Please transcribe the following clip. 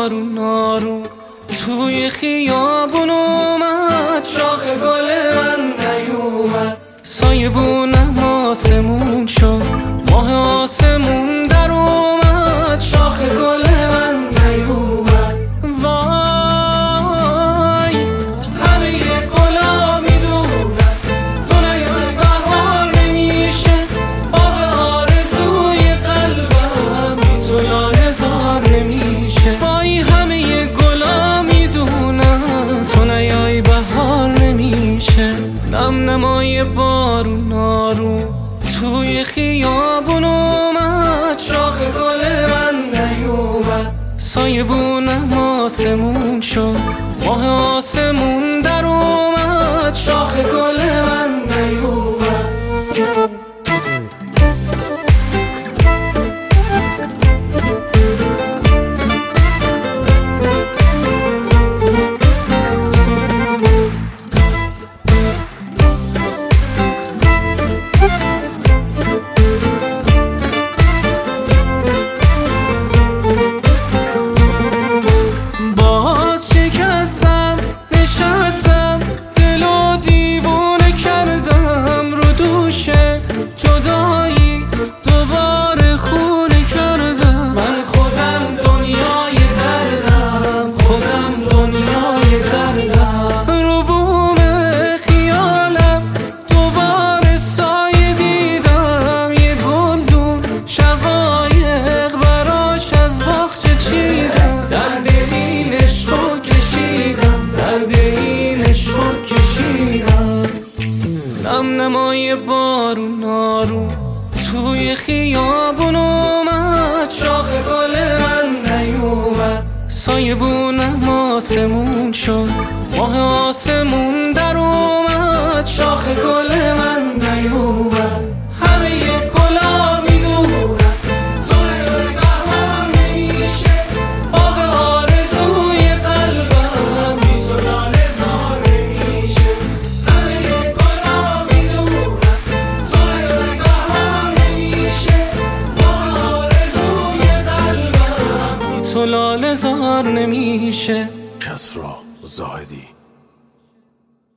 بارون آروم توی خیابون اومد، شاخ گل من نیومد. سایبونم آسمون شد، ماه آسمون در اومد، شاخ گل من نیومد. وای همه گلا میدونن تو نیای بهار نمیشه، باغ آرزوی قلبم بی تو لاله‌زار نمیشه. وای همه گلا میدونن تو نیای بهار نمیشه. نم نمای بارون آروم توی خیابون اومد، شاخ گل من نیومد. سایبونم آسمون شد، ماه آسمون در اومد، شاخ گل من نیومد. جدایی دوباره خونه کردم، من خودم دنیای دردم، خودم دنیای دردم. رو بوم خیالم دوباره سایه دیدم، یه گلدون شقایق براش از باغچه چیدم. درد این عشقو کشیدم، درد این عشقو کشیدم. نم نمای بارون آروم توی خیابون اومد، شاخ گل من نیومد. سایبونم آسمون شد، ماه آسمون در اومد، شاخ گل من نیومد. همه گلا میدونن تو نیای بهار نمیشه، باغ آرزوی قلبم بی تو لاله‌زار نمیشه. همه گلا میدونن تو نیای بهار نمیشه، باغ آرزوی قلبم بی تو لاله‌زار نمیشه. کسری زاهدی.